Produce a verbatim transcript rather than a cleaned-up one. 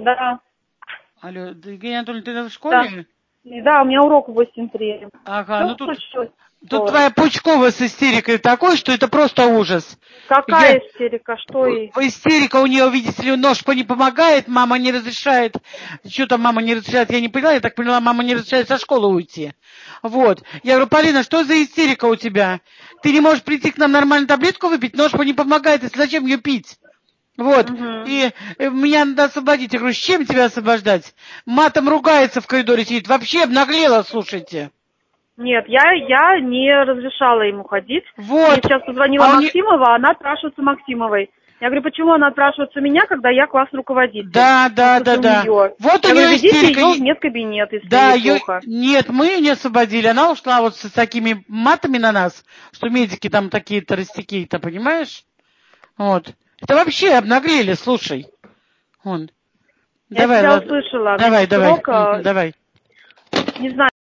Да. Алло, да, Евгения Анатольевна, ты в школе? Да, да, у меня урок в восемь три. Ага, Что ну тут, случилось? тут твоя Пучкова с истерикой такой, что это просто ужас. Какая Я... истерика? Что и? Истерика у нее, видите ли, нож не помогает, мама не разрешает. Что там мама не разрешает, я не поняла, я так поняла, мама не разрешает со школы уйти. Вот. Я говорю, Полина, что за истерика у тебя? Ты не можешь прийти к нам нормально таблетку выпить, нож не помогает, и зачем ее пить? Вот. Угу. И меня надо освободить. Я говорю, с чем тебя освобождать? Матом ругается в коридоре сидит. Вообще обнаглела, слушайте. Нет, я, я не разрешала ему ходить. Вот. Мне сейчас позвонила А Максимова, не... она отпрашивается Максимовой. Я говорю, почему она отпрашивается меня, когда я классный руководитель? Да, да, да, да. Нее. Вот я у говорю, нее ведите истерика. ее в медкабинет, если да, ей ее... плохо. Нет, мы ее не освободили. Она ушла вот с такими матами на нас, что медики там такие-то растяки-то, понимаешь? Вот. Это вообще обнаглели, слушай. Вон. Я Давай, тебя ладно. услышала. Давай, Мне давай. урок, Угу, давай. не знаю.